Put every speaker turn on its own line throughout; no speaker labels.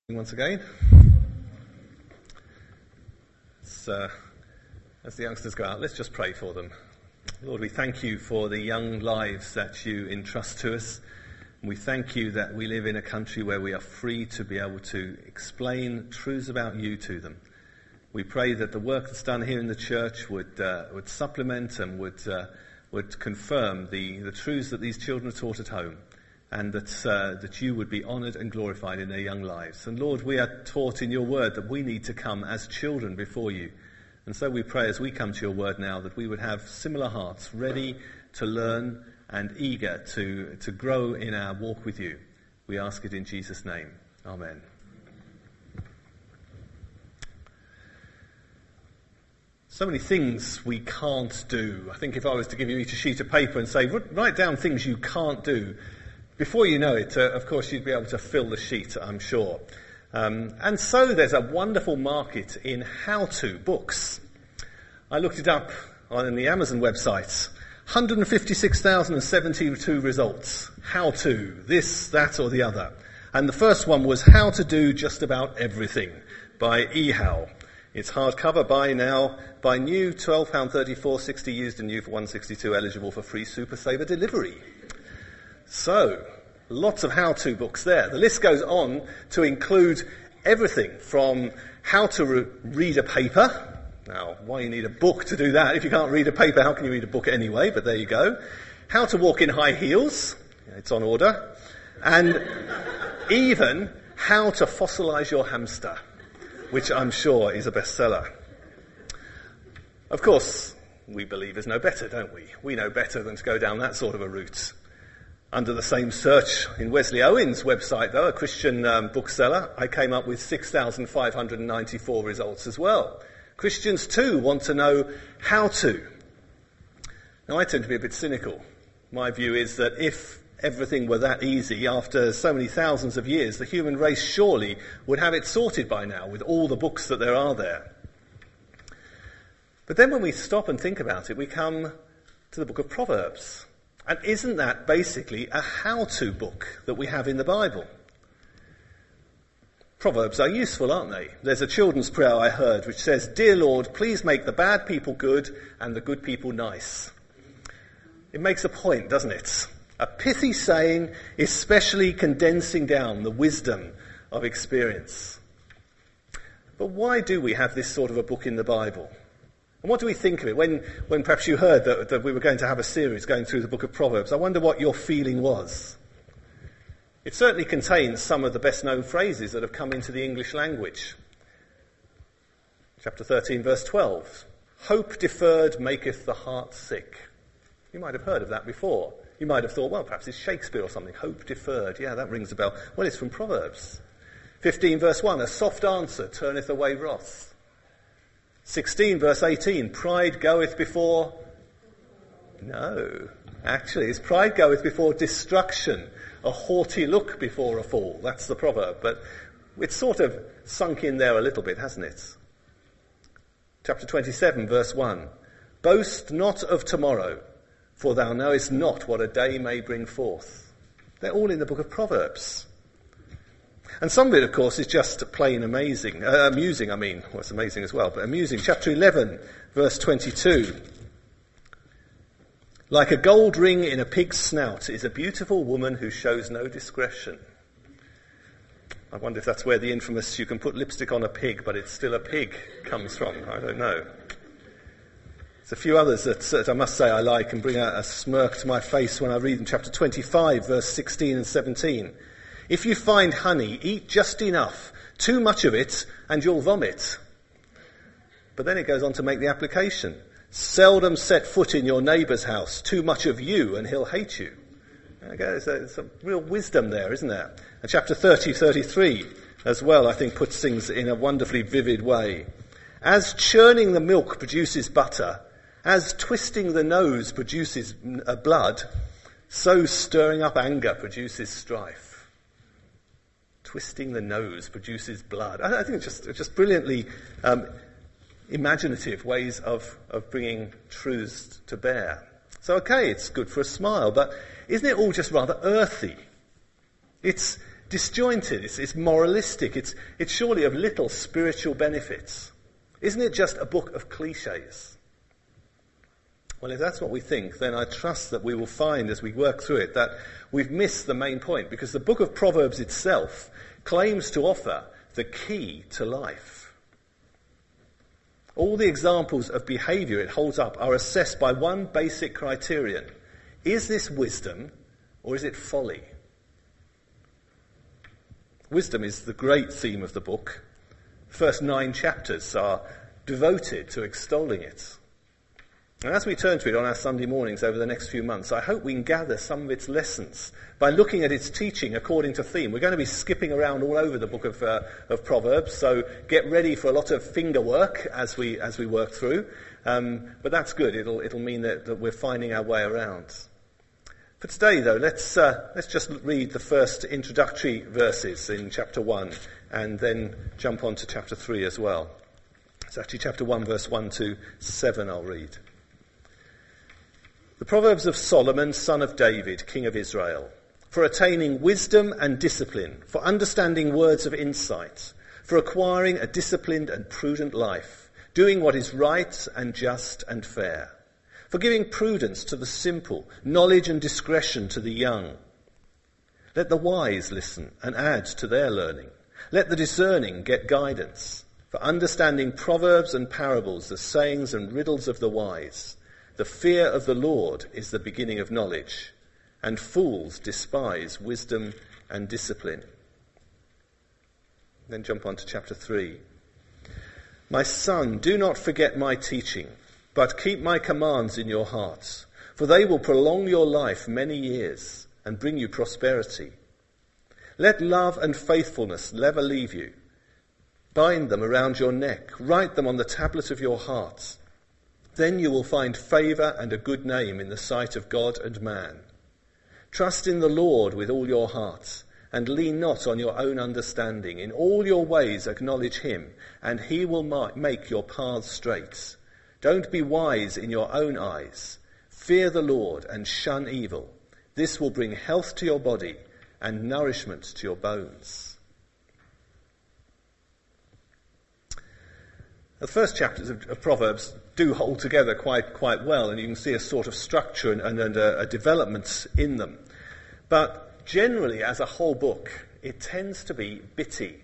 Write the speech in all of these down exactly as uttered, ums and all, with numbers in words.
Once again. So, as the youngsters go out, let's just pray for them. Lord, we thank you for the young lives that you entrust to us. And we thank you that we live in a country where we are free to be able to explain truths about you to them. We pray that the work that's done here in the church would uh, would supplement and would uh, would confirm the, the truths that these children are taught at home. And that uh, that you would be honoured and glorified in their young lives. And Lord, we are taught in your word that we need to come as children before you. And so we pray as we come to your word now that we would have similar hearts, ready to learn and eager to, to grow in our walk with you. We ask it in Jesus' name. Amen. So many things we can't do. I think if I was to give you each a sheet of paper and say, write down things you can't do, before you know it, uh, of course, you'd be able to fill the sheet, I'm sure. Um, and so there's a wonderful market in how-to books. I looked it up on the Amazon website. one hundred fifty-six thousand seventy-two results. How to, this, that, or the other. And the first one was How to Do Just About Everything by eHow. It's hardcover, buy now, buy new, twelve pounds thirty-four, sixty used and new for one hundred sixty-two, eligible for free Super Saver delivery. So, lots of how-to books there. The list goes on to include everything from how to re- read a paper. Now, why you need a book to do that? If you can't read a paper, how can you read a book anyway? But there you go. How to walk in high heels. It's on order. And even how to fossilise your hamster, which I'm sure is a bestseller. Of course, we believers know better, don't we? We know better than to go down that sort of a route. Under the same search in Wesley Owen's website, though, a Christian um, bookseller, I came up with six thousand five hundred ninety-four results as well. Christians, too, want to know how to. Now, I tend to be a bit cynical. My view is that if everything were that easy, after so many thousands of years, the human race surely would have it sorted by now with all the books that there are there. But then when we stop and think about it, we come to the book of Proverbs. And isn't that basically a how-to book that we have in the Bible? Proverbs are useful, aren't they? There's a children's prayer I heard which says, Dear Lord, please make the bad people good and the good people nice. It makes a point, doesn't it? A pithy saying, especially condensing down the wisdom of experience. But why do we have this sort of a book in the Bible? And what do we think of it? When, when perhaps you heard that, that we were going to have a series going through the book of Proverbs, I wonder what your feeling was. It certainly contains some of the best-known phrases that have come into the English language. Chapter thirteen, verse twelve. Hope deferred maketh the heart sick. You might have heard of that before. You might have thought, well, perhaps it's Shakespeare or something. Hope deferred. Yeah, that rings a bell. Well, it's from Proverbs. fifteen, verse one. A soft answer turneth away wrath. sixteen, verse eighteen, pride goeth before... No, actually, it's pride goeth before destruction, a haughty look before a fall. That's the proverb, but it's sort of sunk in there a little bit, hasn't it? Chapter twenty-seven, verse one, boast not of tomorrow, for thou knowest not what a day may bring forth. They're all in the book of Proverbs. And some of it, of course, is just plain amazing, uh, amusing, I mean. Well, it's amazing as well, but amusing. Chapter eleven, verse twenty-two. Like a gold ring in a pig's snout is a beautiful woman who shows no discretion. I wonder if that's where the infamous you can put lipstick on a pig, but it's still a pig comes from. I don't know. There's a few others that, that I must say I like and bring a, a smirk to my face when I read them. Chapter twenty-five, verse sixteen and seventeen. If you find honey, eat just enough. Too much of it, and you'll vomit. But then it goes on to make the application. Seldom set foot in your neighbour's house. Too much of you, and he'll hate you. Okay, there's, a, there's a real wisdom there, isn't there? And chapter thirty, thirty-three, as well, I think, puts things in a wonderfully vivid way. As churning the milk produces butter, as twisting the nose produces blood, so stirring up anger produces strife. Twisting the nose produces blood. I think it's just, it's just brilliantly um, imaginative ways of, of bringing truths to bear. So, okay, it's good for a smile, but isn't it all just rather earthy? It's disjointed, it's, it's moralistic, it's, it's surely of little spiritual benefits. Isn't it just a book of cliches? Well, if that's what we think, then I trust that we will find as we work through it that we've missed the main point, because the book of Proverbs itself claims to offer the key to life. All the examples of behaviour it holds up are assessed by one basic criterion. Is this wisdom or is it folly? Wisdom is the great theme of the book. The first nine chapters are devoted to extolling it. And as we turn to it on our Sunday mornings over the next few months, I hope we can gather some of its lessons by looking at its teaching according to theme. We're going to be skipping around all over the book of, uh, of Proverbs, so get ready for a lot of finger work as we as we work through. Um, but that's good. It'll it'll mean that, that we're finding our way around. For today, though, let's uh, let's just read the first introductory verses in chapter one, and then jump on to chapter three as well. It's actually chapter one, verse one to seven. I'll read. The Proverbs of Solomon, son of David, king of Israel, for attaining wisdom and discipline, for understanding words of insight, for acquiring a disciplined and prudent life, doing what is right and just and fair, for giving prudence to the simple, knowledge and discretion to the young. Let the wise listen and add to their learning. Let the discerning get guidance, for understanding proverbs and parables, the sayings and riddles of the wise. The fear of the Lord is the beginning of knowledge, and fools despise wisdom and discipline. Then jump on to chapter three. My son, do not forget my teaching, but keep my commands in your hearts, for they will prolong your life many years and bring you prosperity. Let love and faithfulness never leave you. Bind them around your neck, write them on the tablet of your hearts. Then you will find favour and a good name in the sight of God and man. Trust in the Lord with all your heart, and lean not on your own understanding. In all your ways acknowledge him, and he will make your paths straight. Don't be wise in your own eyes. Fear the Lord and shun evil. This will bring health to your body and nourishment to your bones. The first chapters of, of Proverbs do hold together quite quite well, and you can see a sort of structure and, and, and a, a development in them. But generally, as a whole book, it tends to be bitty.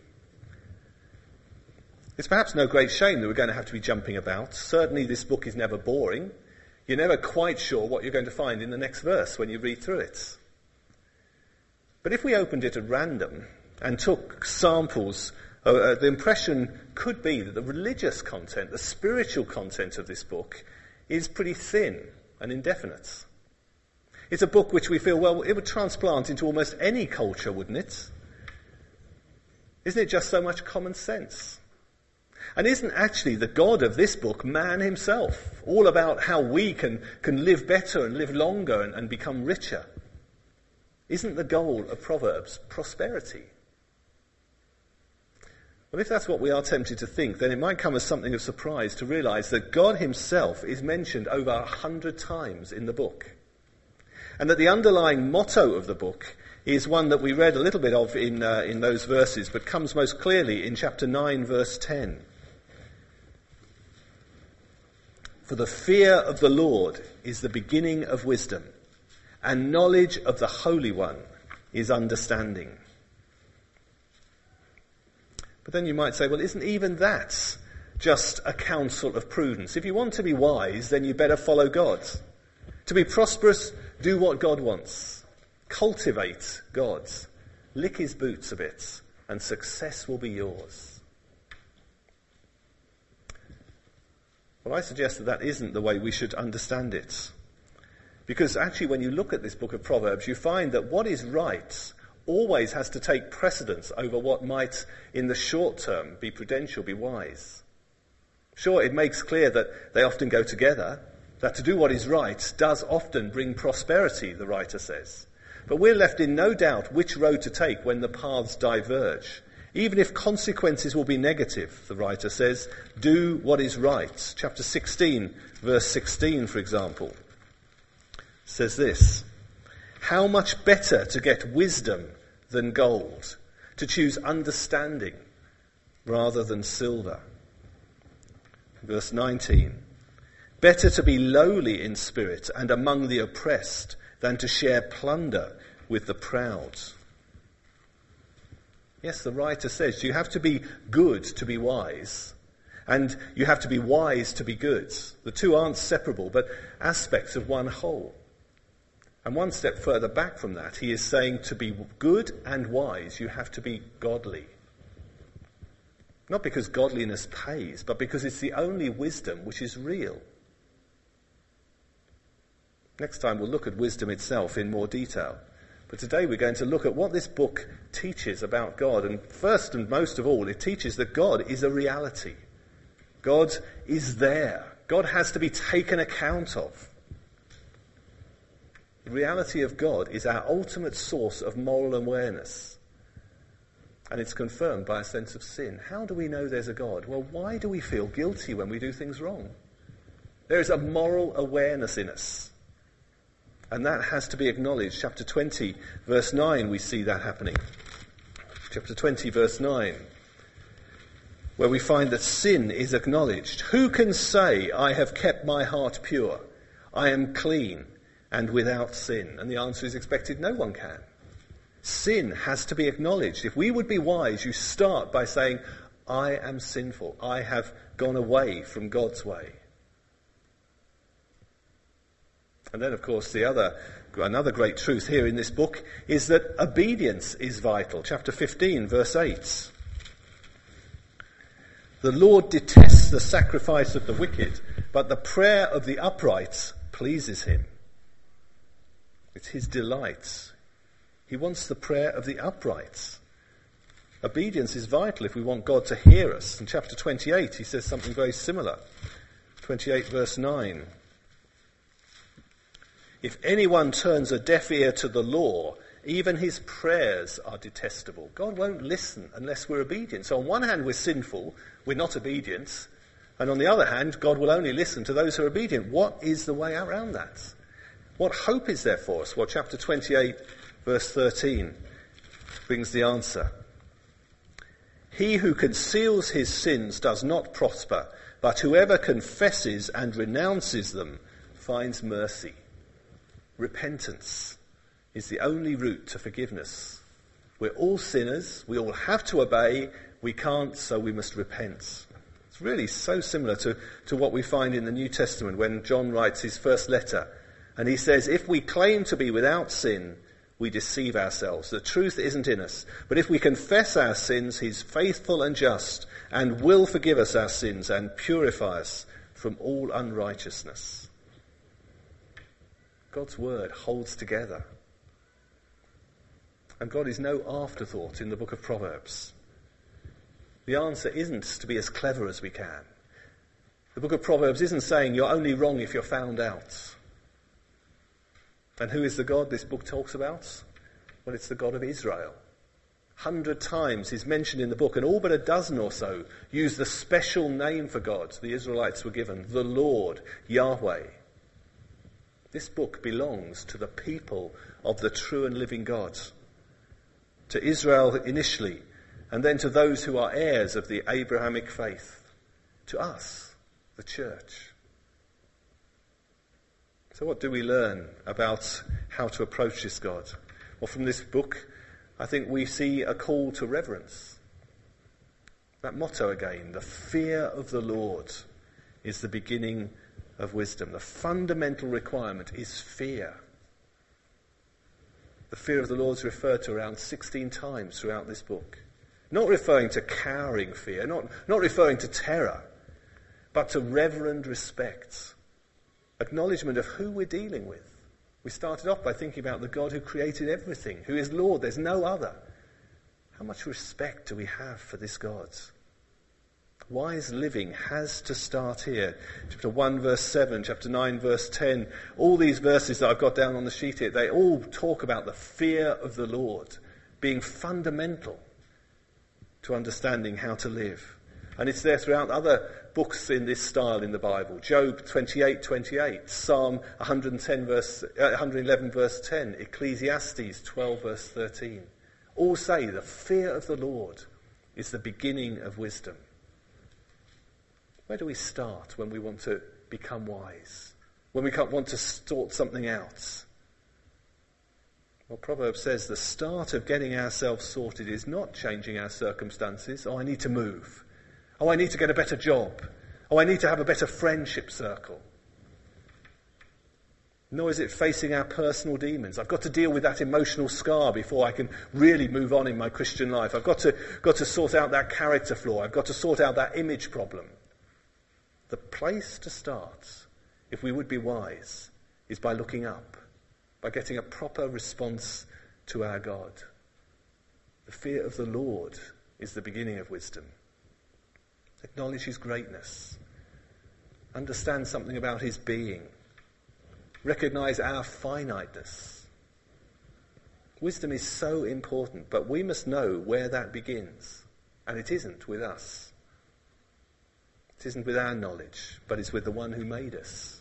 It's perhaps no great shame that we're going to have to be jumping about. Certainly this book is never boring. You're never quite sure what you're going to find in the next verse when you read through it. But if we opened it at random and took samples, Uh, the impression could be that the religious content, the spiritual content of this book is pretty thin and indefinite. It's a book which we feel, well, it would transplant into almost any culture, wouldn't it? Isn't it just so much common sense? And isn't actually the God of this book man himself, all about how we can, can live better and live longer and, and become richer? Isn't the goal of Proverbs prosperity? Well, if that's what we are tempted to think, then it might come as something of surprise to realise that God himself is mentioned over a hundred times in the book. And that the underlying motto of the book is one that we read a little bit of in, uh, in those verses, but comes most clearly in chapter nine, verse ten. For the fear of the Lord is the beginning of wisdom, and knowledge of the Holy One is understanding. But then you might say, well, isn't even that just a counsel of prudence? If you want to be wise, then you better follow God. To be prosperous, do what God wants. Cultivate God. Lick his boots a bit, and success will be yours. Well, I suggest that that isn't the way we should understand it. Because actually, when you look at this book of Proverbs, you find that what is right always has to take precedence over what might, in the short term, be prudential, be wise. Sure, it makes clear that they often go together, that to do what is right does often bring prosperity, the writer says. But we're left in no doubt which road to take when the paths diverge. Even if consequences will be negative, the writer says, do what is right. Chapter sixteen, verse sixteen, for example, says this: how much better to get wisdom than gold, to choose understanding rather than silver. Verse nineteen, better to be lowly in spirit and among the oppressed than to share plunder with the proud. Yes, the writer says you have to be good to be wise, and you have to be wise to be good. The two aren't separable, but aspects of one whole. And one step further back from that, he is saying to be good and wise, you have to be godly. Not because godliness pays, but because it's the only wisdom which is real. Next time we'll look at wisdom itself in more detail. But today we're going to look at what this book teaches about God. And first and most of all, it teaches that God is a reality. God is there. God has to be taken account of. The reality of God is our ultimate source of moral awareness. And it's confirmed by a sense of sin. How do we know there's a God? Well, why do we feel guilty when we do things wrong? There is a moral awareness in us. And that has to be acknowledged. Chapter twenty, verse nine, we see that happening. Chapter twenty, verse nine, where we find that sin is acknowledged. Who can say, I have kept my heart pure, I am clean and without sin? And the answer is expected, no one can. Sin has to be acknowledged. If we would be wise, you start by saying, I am sinful. I have gone away from God's way. And then, of course, the other, another great truth here in this book is that obedience is vital. Chapter fifteen, verse eight. The Lord detests the sacrifice of the wicked, but the prayer of the upright pleases him. It's his delight. He wants the prayer of the upright. Obedience is vital if we want God to hear us. In chapter twenty-eight, he says something very similar. twenty-eight, verse nine. If anyone turns a deaf ear to the law, even his prayers are detestable. God won't listen unless we're obedient. So on one hand, we're sinful, we're not obedient. And on the other hand, God will only listen to those who are obedient. What is the way around that? What hope is there for us? Well, chapter twenty-eight, verse thirteen brings the answer. He who conceals his sins does not prosper, but whoever confesses and renounces them finds mercy. Repentance is the only route to forgiveness. We're all sinners. We all have to obey. We can't, so we must repent. It's really so similar to, to what we find in the New Testament when John writes his first letter. And he says, if we claim to be without sin, we deceive ourselves. The truth isn't in us. But if we confess our sins, he's faithful and just and will forgive us our sins and purify us from all unrighteousness. God's word holds together. And God is no afterthought in the book of Proverbs. The answer isn't to be as clever as we can. The book of Proverbs isn't saying you're only wrong if you're found out. And who is the God this book talks about? Well, it's the God of Israel. Hundred times he's mentioned in the book, and all but a dozen or so use the special name for God the Israelites were given, the Lord, Yahweh. This book belongs to the people of the true and living God. To Israel initially, and then to those who are heirs of the Abrahamic faith. To us, the church. So what do we learn about how to approach this God? Well, from this book, I think we see a call to reverence. That motto again, the fear of the Lord is the beginning of wisdom. The fundamental requirement is fear. The fear of the Lord is referred to around sixteen times throughout this book. Not referring to cowering fear, not, not referring to terror, but to reverent respect. Acknowledgement of who we're dealing with. We started off by thinking about the God who created everything, who is Lord, there's no other. How much respect do we have for this God? Wise living has to start here. Chapter one verse seven, chapter nine verse ten, all these verses that I've got down on the sheet here, they all talk about the fear of the Lord being fundamental to understanding how to live. And it's there throughout other books in this style in the Bible. Job twenty-eight twenty-eight, Psalm one hundred ten verse, uh, one hundred eleven verse ten, Ecclesiastes twelve verse thirteen. all say the fear of the Lord is the beginning of wisdom. Where do we start when we want to become wise? When we want to sort something out? Well, Proverbs says the start of getting ourselves sorted is not changing our circumstances. Oh, I need to move. Oh, I need to get a better job. Oh, I need to have a better friendship circle. Nor is it facing our personal demons. I've got to deal with that emotional scar before I can really move on in my Christian life. I've got to, got to sort out that character flaw. I've got to sort out that image problem. The place to start, if we would be wise, is by looking up, by getting a proper response to our God. The fear of the Lord is the beginning of wisdom. Acknowledge his greatness. Understand something about his being. Recognize our finiteness. Wisdom is so important, but we must know where that begins. And it isn't with us. It isn't with our knowledge, but it's with the one who made us.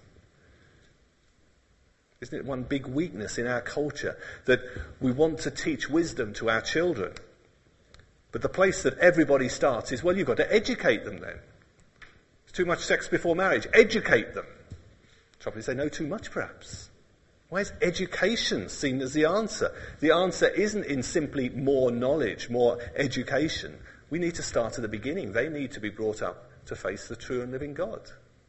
Isn't it one big weakness in our culture that we want to teach wisdom to our children? But the place that everybody starts is, well, you've got to educate them then. There's too much sex before marriage. Educate them. Trouble is they know too much, perhaps. Why is education seen as the answer? The answer isn't in simply more knowledge, more education. We need to start at the beginning. They need to be brought up to face the true and living God.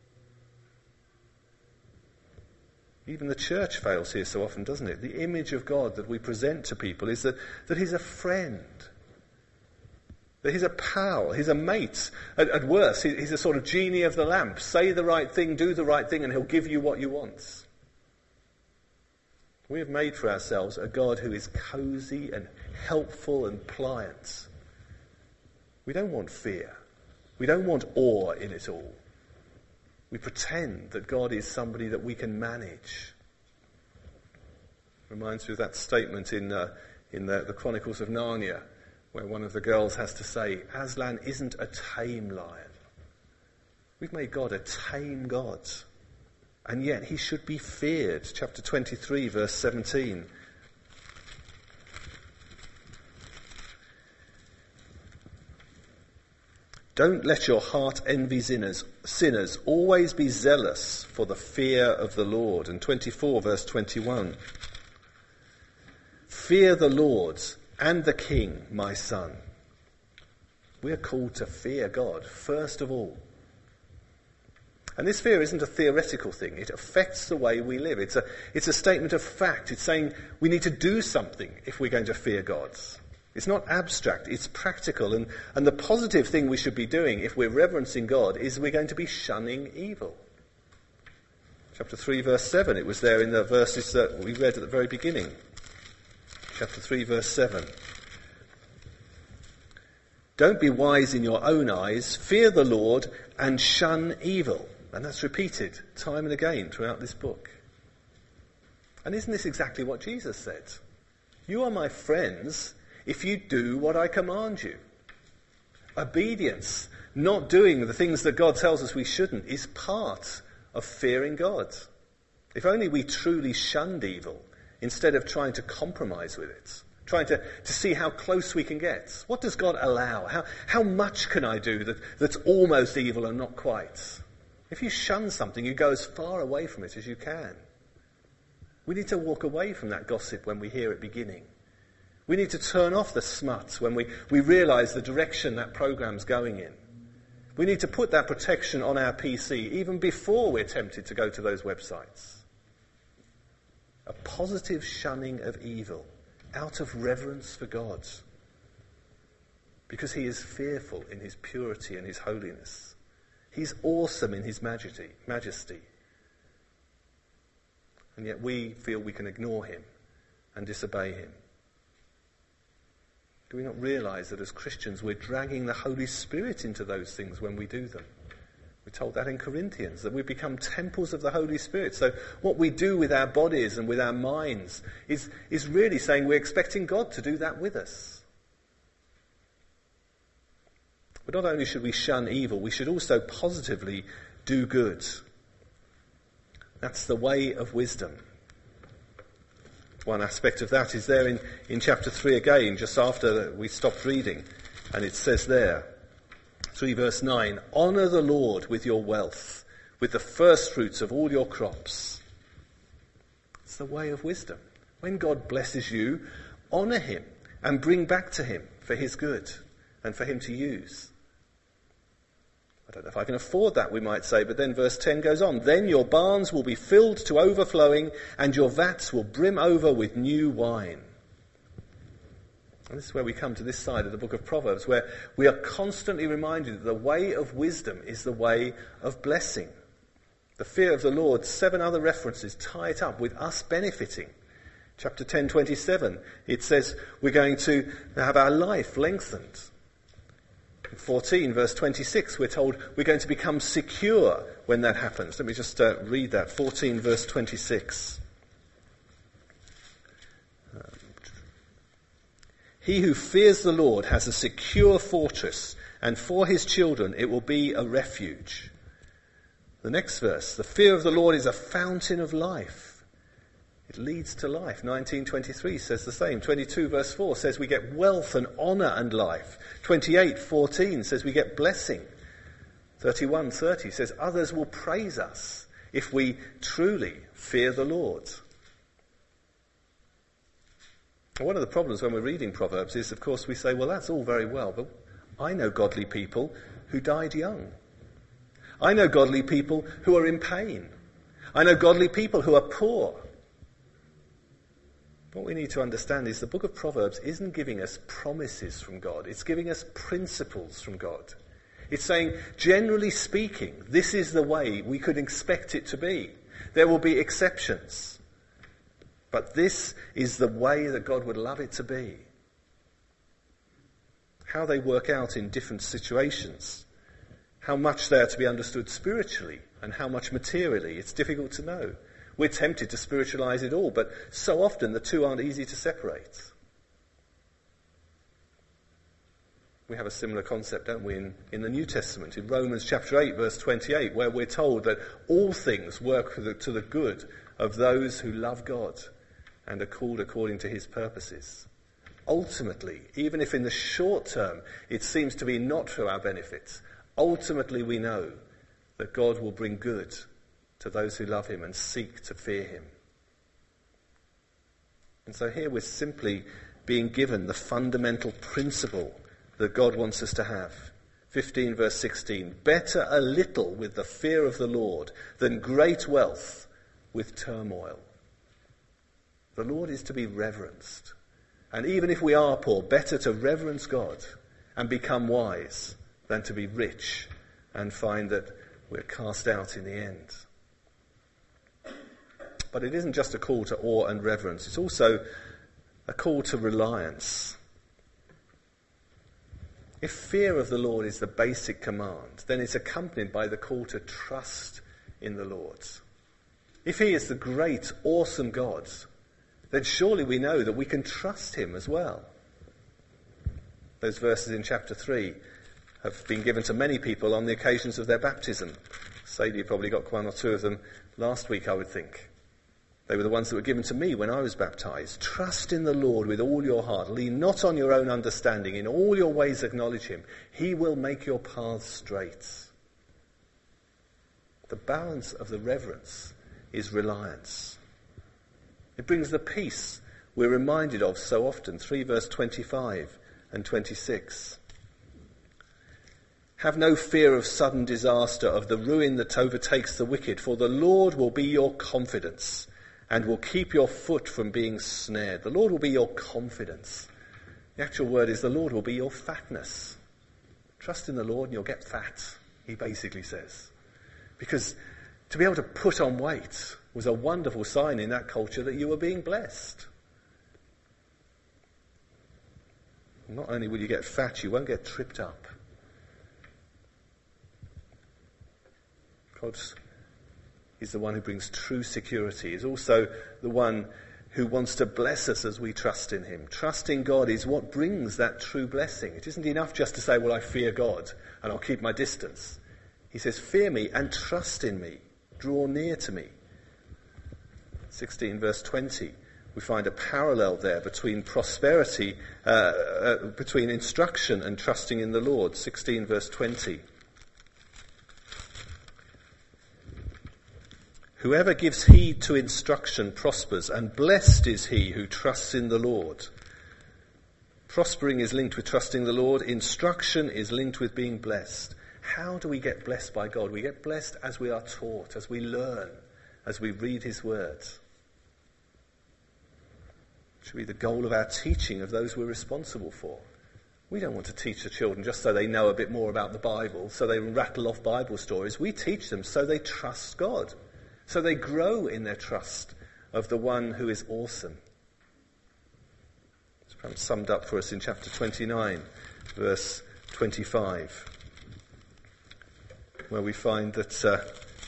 Even the church fails here so often, doesn't it? The image of God that we present to people is that, that he's a friend. That he's a pal, he's a mate. At, at worst, he, he's a sort of genie of the lamp. Say the right thing, do the right thing, and he'll give you what you want. We have made for ourselves a God who is cosy and helpful and pliant. We don't want fear. We don't want awe in it all. We pretend that God is somebody that we can manage. Reminds me of that statement in, uh, in the, the Chronicles of Narnia, where one of the girls has to say, Aslan isn't a tame lion. We've made God a tame God. And yet he should be feared. Chapter twenty-three, verse seventeen. Don't let your heart envy sinners. Sinners, always be zealous for the fear of the Lord. And twenty-four, verse twenty-one. Fear the Lord and the King, my son. We are called to fear God, first of all. And this fear isn't a theoretical thing. It affects the way we live. It's a, it's a statement of fact. It's saying we need to do something if we're going to fear God. It's not abstract. It's practical. And, and the positive thing we should be doing if we're reverencing God is we're going to be shunning evil. Chapter three, verse seven. It was there in the verses that we read at the very beginning. Chapter three, verse seven. Don't be wise in your own eyes. Fear the Lord and shun evil. And that's repeated time and again throughout this book. And isn't this exactly what Jesus said? You are my friends if you do what I command you. Obedience, not doing the things that God tells us we shouldn't, is part of fearing God. If only we truly shunned evil instead of trying to compromise with it, trying to, to see how close we can get. What does God allow? How, how much can I do that, that's almost evil and not quite? If you shun something, you go as far away from it as you can. We need to walk away from that gossip when we hear it beginning. We need to turn off the smut when we, we realise the direction that programme's going in. We need to put that protection on our P C even before we're tempted to go to those websites. A positive shunning of evil out of reverence for God, because he is fearful in his purity and his holiness. He's awesome in his majesty, majesty. And yet we feel we can ignore him and disobey him. Do we not realise that as Christians we're dragging the Holy Spirit into those things when we do them? We're told that in Corinthians, that we become temples of the Holy Spirit. So what we do with our bodies and with our minds is, is really saying we're expecting God to do that with us. But not only should we shun evil, we should also positively do good. That's the way of wisdom. One aspect of that is there in, in chapter three again, just after we stopped reading. And it says there, three verse nine, honour the Lord with your wealth, with the first fruits of all your crops. It's the way of wisdom. When God blesses you, honour him and bring back to him for his good and for him to use. I don't know if I can afford that, we might say, but then verse ten goes on. Then your barns will be filled to overflowing and your vats will brim over with new wine. And this is where we come to this side of the book of Proverbs, where we are constantly reminded that the way of wisdom is the way of blessing. The fear of the Lord, seven other references tie it up with us benefiting. Chapter ten, twenty-seven, it says we're going to have our life lengthened. In fourteen, verse twenty-six, we're told we're going to become secure when that happens. Let me just uh, read that. fourteen, verse twenty-six. Um, he who fears the Lord has a secure fortress, and for his children it will be a refuge. The next verse, the fear of the Lord is a fountain of life. It leads to life. nineteen twenty-three says the same. twenty-two verse four says we get wealth and honour and life. twenty-eight fourteen says we get blessing. thirty-one thirty says others will praise us if we truly fear the Lord. One of the problems when we're reading Proverbs is, of course, we say, well, that's all very well, but I know godly people who died young. I know godly people who are in pain. I know godly people who are poor. What we need to understand is the book of Proverbs isn't giving us promises from God. It's giving us principles from God. It's saying, generally speaking, this is the way we could expect it to be. There will be exceptions. But this is the way that God would love it to be. How they work out in different situations, how much they are to be understood spiritually and how much materially, it's difficult to know. We're tempted to spiritualize it all, but so often the two aren't easy to separate. We have a similar concept, don't we, in, in the New Testament, in Romans chapter eight, verse twenty-eight, where we're told that all things work for the, to the good of those who love God and are called according to his purposes. Ultimately, even if in the short term it seems to be not for our benefit, ultimately we know that God will bring good to those who love him and seek to fear him. And so here we're simply being given the fundamental principle that God wants us to have. fifteen verse sixteen, better a little with the fear of the Lord than great wealth with turmoil. The Lord is to be reverenced. And even if we are poor, better to reverence God and become wise than to be rich and find that we're cast out in the end. But it isn't just a call to awe and reverence, it's also a call to reliance. If fear of the Lord is the basic command, then it's accompanied by the call to trust in the Lord. If he is the great, awesome God, then surely we know that we can trust him as well. Those verses in chapter three have been given to many people on the occasions of their baptism. Sadie probably got one or two of them last week, I would think. They were the ones that were given to me when I was baptized. Trust in the Lord with all your heart. Lean not on your own understanding. In all your ways acknowledge him. He will make your paths straight. The balance of the reverence is reliance. It brings the peace we're reminded of so often. three verse twenty-five and twenty-six. Have no fear of sudden disaster, of the ruin that overtakes the wicked, for the Lord will be your confidence and will keep your foot from being snared. The Lord will be your confidence. The actual word is the Lord will be your fatness. Trust in the Lord and you'll get fat, he basically says. Because to be able to put on weight was a wonderful sign in that culture that you were being blessed. Not only will you get fat, you won't get tripped up. God is the one who brings true security. He's also the one who wants to bless us as we trust in him. Trusting God is what brings that true blessing. It isn't enough just to say, well, I fear God and I'll keep my distance. He says, fear me and trust in me. Draw near to me. sixteen verse twenty. We find a parallel there between prosperity, uh, uh, between instruction and trusting in the Lord. sixteen verse twenty. Whoever gives heed to instruction prospers, and blessed is he who trusts in the Lord. Prospering is linked with trusting the Lord. Instruction is linked with being blessed. How do we get blessed by God? We get blessed as we are taught, as we learn, as we read his words. It should be the goal of our teaching of those we're responsible for. We don't want to teach the children just so they know a bit more about the Bible, so they rattle off Bible stories. We teach them so they trust God, so they grow in their trust of the one who is awesome. It's perhaps summed up for us in chapter twenty-nine, verse twenty-five, where we find that uh,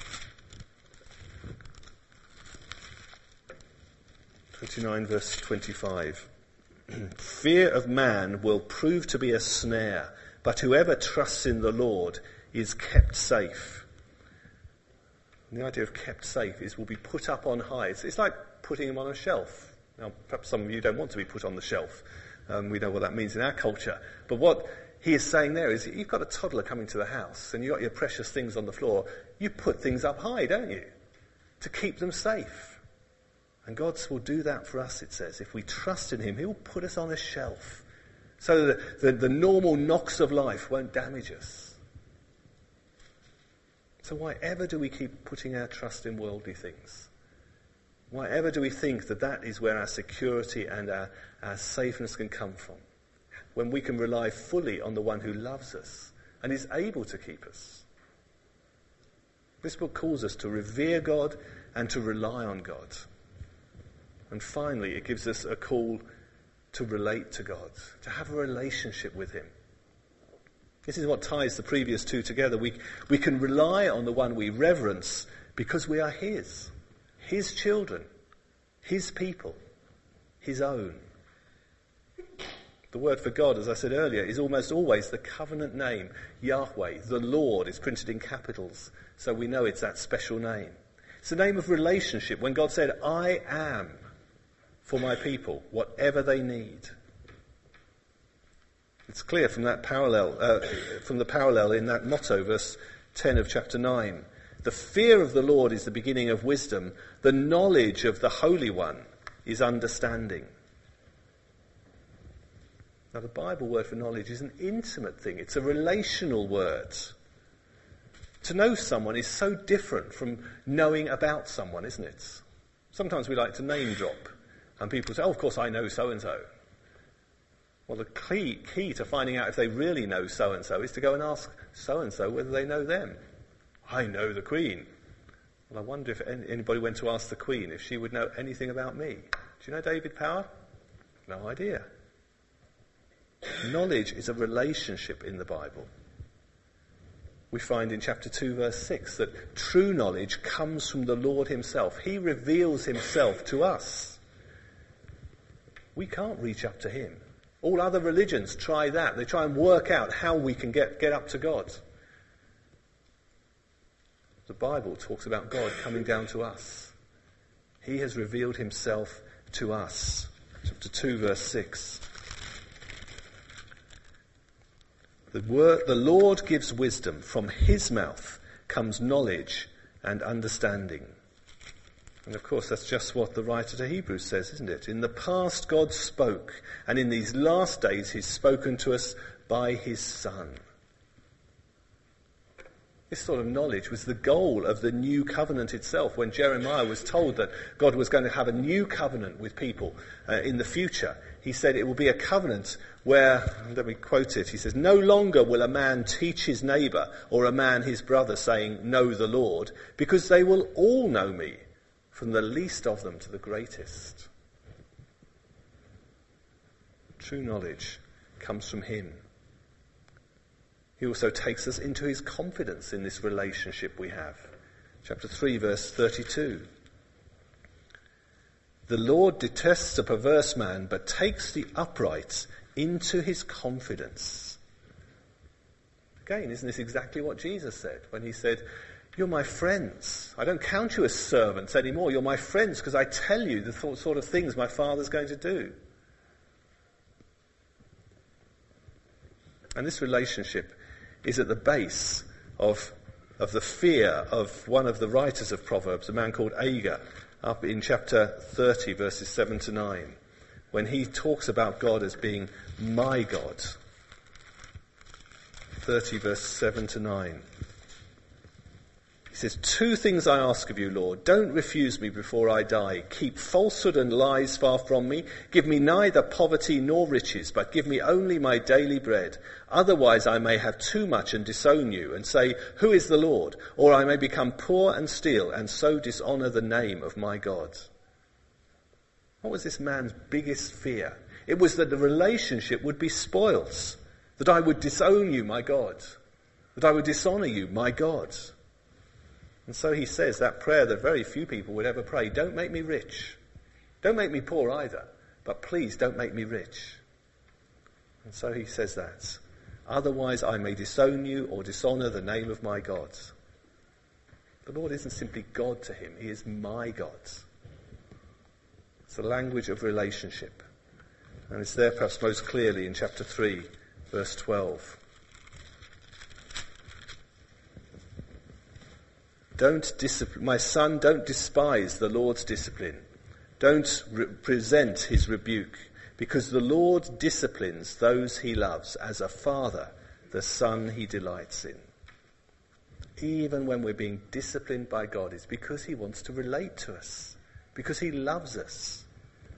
twenty-nine verse twenty-five. Fear of man will prove to be a snare, but whoever trusts in the Lord is kept safe. And the idea of kept safe is will be put up on high. It's, it's like putting him on a shelf. Now, perhaps some of you don't want to be put on the shelf. Um, we know what that means in our culture. But what he is saying there is you've got a toddler coming to the house and you've got your precious things on the floor. You put things up high, don't you? To keep them safe. And God will do that for us, it says. If we trust in him, he will put us on a shelf so that the, the normal knocks of life won't damage us. So why ever do we keep putting our trust in worldly things? Why ever do we think that that is where our security and our, our safeness can come from? When we can rely fully on the one who loves us and is able to keep us. This book calls us to revere God and to rely on God. And finally, it gives us a call to relate to God, to have a relationship with him. This is what ties the previous two together. We, we can rely on the one we reverence because we are his, his children, his people, his own. The word for God, as I said earlier, is almost always the covenant name, Yahweh, the Lord. It's printed in capitals, so we know it's that special name. It's the name of relationship. When God said, I am for my people, whatever they need. It's clear from that parallel, uh, from the parallel in that motto, verse ten of chapter nine. The fear of the Lord is the beginning of wisdom. The knowledge of the Holy One is understanding. Now, the Bible word for knowledge is an intimate thing. It's a relational word. To know someone is so different from knowing about someone, isn't it? Sometimes we like to name drop. And people say, oh, of course I know so-and-so. Well, the key, key to finding out if they really know so-and-so is to go and ask so-and-so whether they know them. I know the Queen. Well, I wonder if anybody went to ask the Queen if she would know anything about me. Do you know David Power? No idea. Knowledge is a relationship in the Bible. We find in chapter two, verse six, that true knowledge comes from the Lord himself. He reveals himself to us. We can't reach up to him. All other religions try that. They try and work out how we can get, get up to God. The Bible talks about God coming down to us. He has revealed himself to us. Chapter two, verse six. The word, the Lord gives wisdom. From his mouth comes knowledge and understanding. And of course, that's just what the writer to Hebrews says, isn't it? In the past, God spoke, and in these last days, he's spoken to us by his Son. This sort of knowledge was the goal of the new covenant itself. When Jeremiah was told that God was going to have a new covenant with people uh, in the future, he said it will be a covenant where, let me quote it, he says, no longer will a man teach his neighbour or a man his brother saying, know the Lord, because they will all know me, from the least of them to the greatest. True knowledge comes from him. He also takes us into his confidence in this relationship we have. Chapter three, verse thirty-two. The Lord detests a perverse man, but takes the upright into his confidence. Again, isn't this exactly what Jesus said when he said, You're my friends. I don't count you as servants anymore. You're my friends because I tell you the th- sort of things my Father's going to do. And this relationship is at the base of, of the fear of one of the writers of Proverbs, a man called Agur, up in chapter thirty, verses seven to nine, when he talks about God as being my God. thirty, verse seven to nine. He says, two things I ask of you, Lord. Don't refuse me before I die. Keep falsehood and lies far from me. Give me neither poverty nor riches, but give me only my daily bread. Otherwise I may have too much and disown you and say, who is the Lord? Or I may become poor and steal and so dishonour the name of my God. What was this man's biggest fear? It was that the relationship would be spoilt, that I would disown you, my God, that I would dishonour you, my God. And so he says that prayer that very few people would ever pray, don't make me rich. Don't make me poor either, but please don't make me rich. And so he says that. Otherwise I may disown you or dishonour the name of my God. The Lord isn't simply God to him, he is my God. It's the language of relationship. And it's there perhaps most clearly in chapter three, verse twelve. Don't discipline, my son, don't despise the Lord's discipline. Don't re- resent his rebuke, because the Lord disciplines those he loves as a father, the son he delights in. Even when we're being disciplined by God, it's because he wants to relate to us, because he loves us.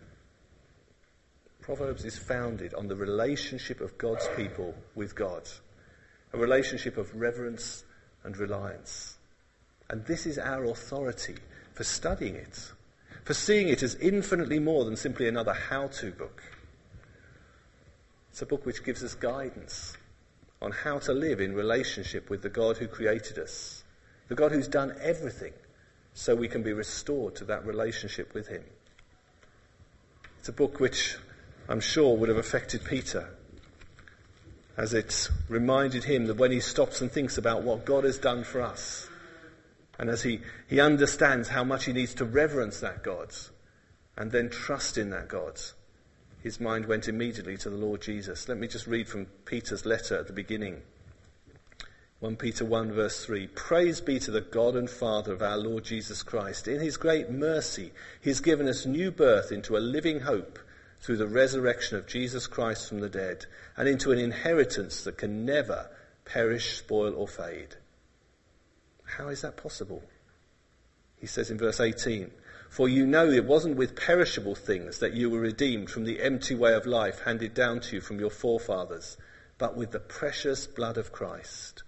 Proverbs is founded on the relationship of God's people with God, a relationship of reverence and reliance. And this is our authority for studying it, for seeing it as infinitely more than simply another how-to book. It's a book which gives us guidance on how to live in relationship with the God who created us, the God who's done everything so we can be restored to that relationship with him. It's a book which I'm sure would have affected Peter, as it reminded him that when he stops and thinks about what God has done for us, and as he, he understands how much he needs to reverence that God and then trust in that God, his mind went immediately to the Lord Jesus. Let me just read from Peter's letter at the beginning. First Peter one verse three. Praise be to the God and Father of our Lord Jesus Christ. In his great mercy, he has given us new birth into a living hope through the resurrection of Jesus Christ from the dead, and into an inheritance that can never perish, spoil or fade. How is that possible? He says in verse eighteen, for you know it wasn't with perishable things that you were redeemed from the empty way of life handed down to you from your forefathers, but with the precious blood of Christ.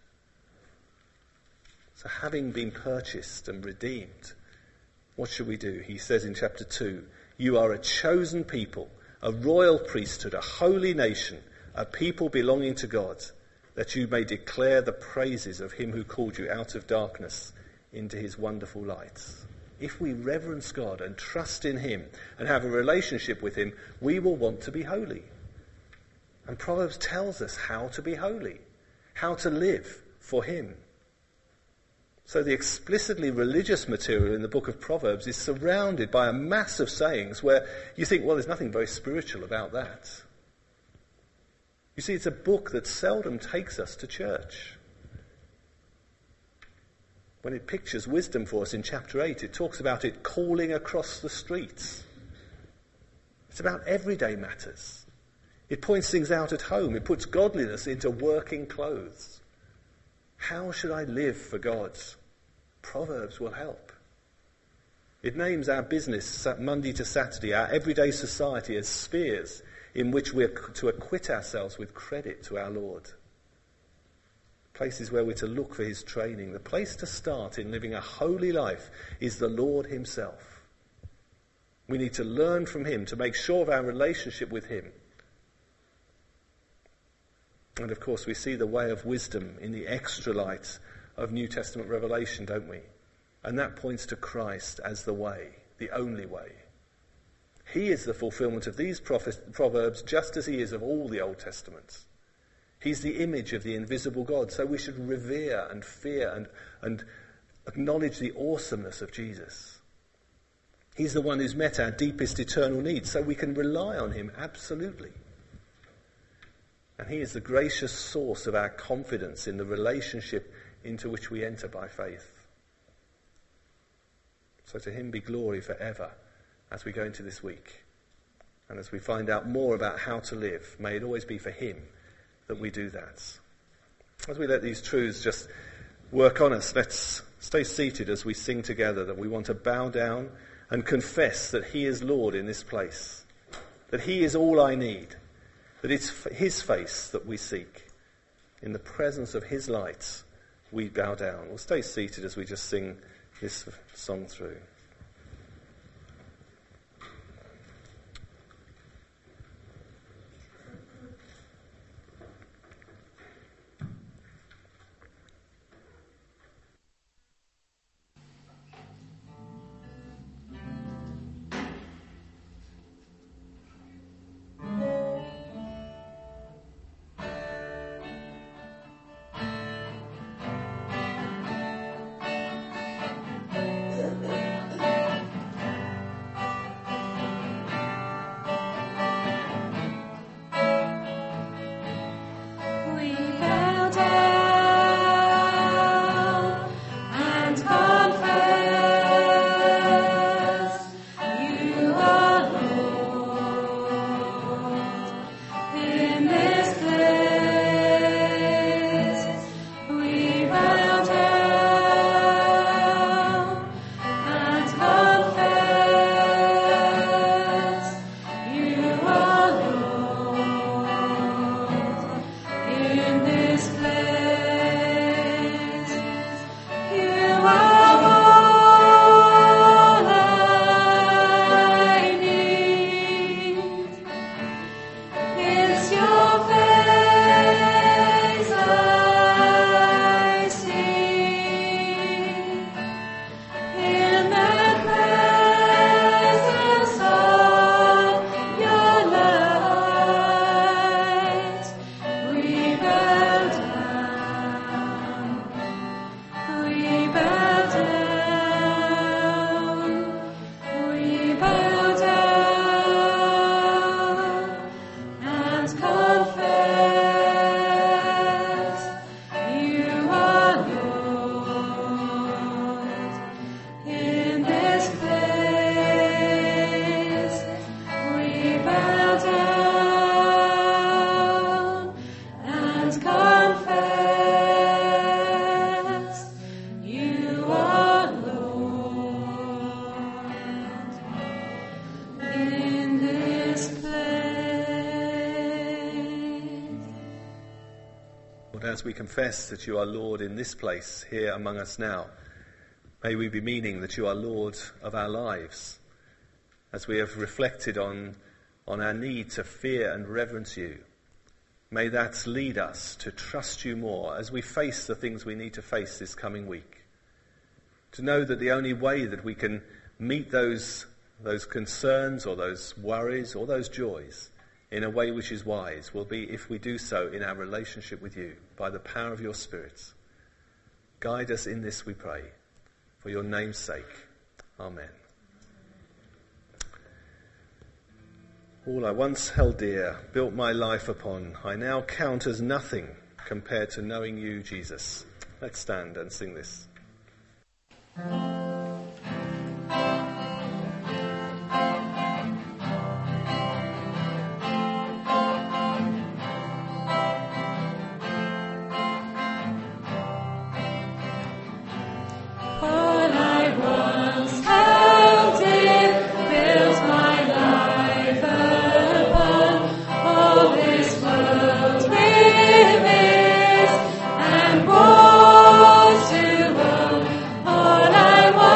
So having been purchased and redeemed, what should we do? He says in chapter two, you are a chosen people, a royal priesthood, a holy nation, a people belonging to God, that you may declare the praises of him who called you out of darkness into his wonderful light. If we reverence God and trust in him and have a relationship with him, we will want to be holy. And Proverbs tells us how to be holy, how to live for him. So the explicitly religious material in the book of Proverbs is surrounded by a mass of sayings where you think, well, there's nothing very spiritual about that. You see, it's a book that seldom takes us to church. When it pictures wisdom for us in chapter eight, it talks about it calling across the streets. It's about everyday matters. It points things out at home. It puts godliness into working clothes. How should I live for God? Proverbs will help. It names our business Monday to Saturday, our everyday society, as spheres in which we're to acquit ourselves with credit to our Lord. Places where we're to look for his training. The place to start in living a holy life is the Lord himself. We need to learn from him to make sure of our relationship with him. And of course we see the way of wisdom in the extra light of New Testament revelation, don't we? And that points to Christ as the way, the only way. He is the fulfillment of these proverbs just as he is of all the Old Testament. He's the image of the invisible God, so we should revere and fear and, and acknowledge the awesomeness of Jesus. He's the one who's met our deepest eternal needs, so we can rely on him absolutely. And he is the gracious source of our confidence in the relationship into which we enter by faith. So to him be glory forever as we go into this week. And as we find out more about how to live, may it always be for him that we do that. As we let these truths just work on us, let's stay seated as we sing together that we want to bow down and confess that he is Lord in this place, that he is all I need, that it's his face that we seek. In the presence of his light, we bow down. We'll stay seated as we just sing this song through. As we confess that you are Lord in this place, here among us now, may we be meaning that you are Lord of our lives. As we have reflected on, on our need to fear and reverence you, may that lead us to trust you more as we face the things we need to face this coming week. To know that the only way that we can meet those, those concerns or those worries or those joys in a way which is wise will be if we do so in our relationship with you by the power of your Spirit. Guide us in this, we pray, for your name's sake. Amen. All I once held dear, built my life upon, I now count as nothing compared to knowing you, Jesus. Let's stand and sing this.
I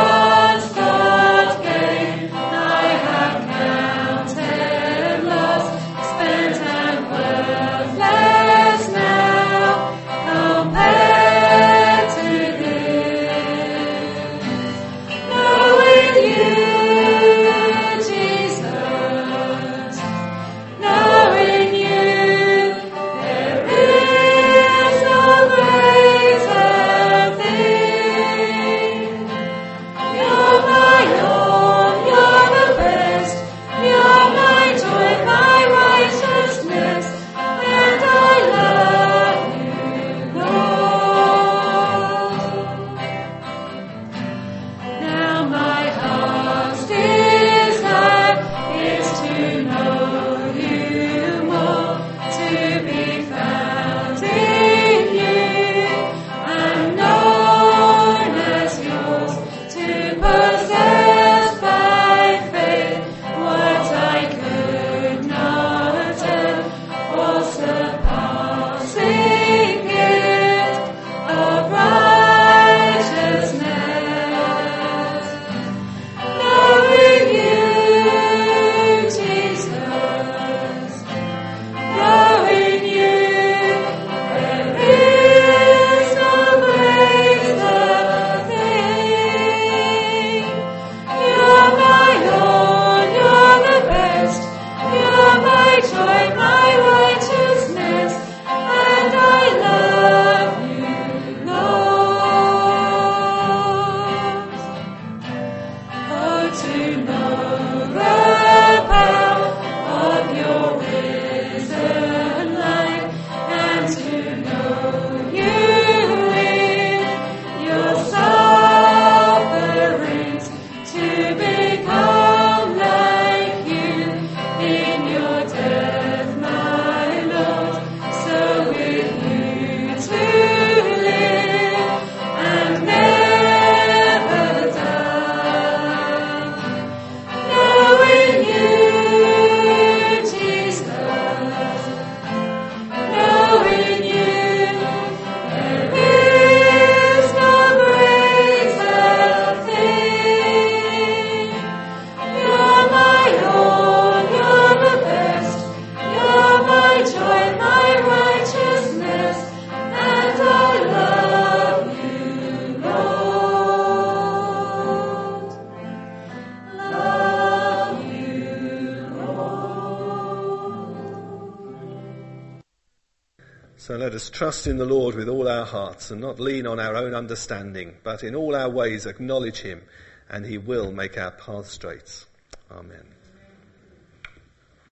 So let us trust in the Lord with all our hearts and not lean on our own understanding, but in all our ways acknowledge him, and he will make our path straight. Amen.